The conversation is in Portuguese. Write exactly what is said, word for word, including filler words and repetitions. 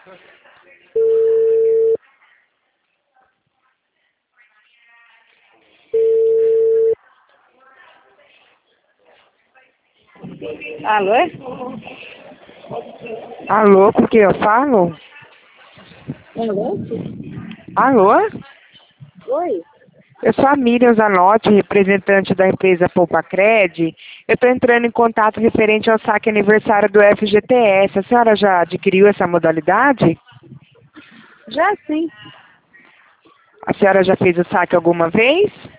Alô? Alô, com quem eu falo? Alô? Alô? Oi? Eu sou a Miriam Zanotti, representante da empresa Poupacred. Eu estou entrando em contato referente ao saque aniversário do F G T S. A senhora já adquiriu essa modalidade? Já sim. A senhora já fez o saque alguma vez?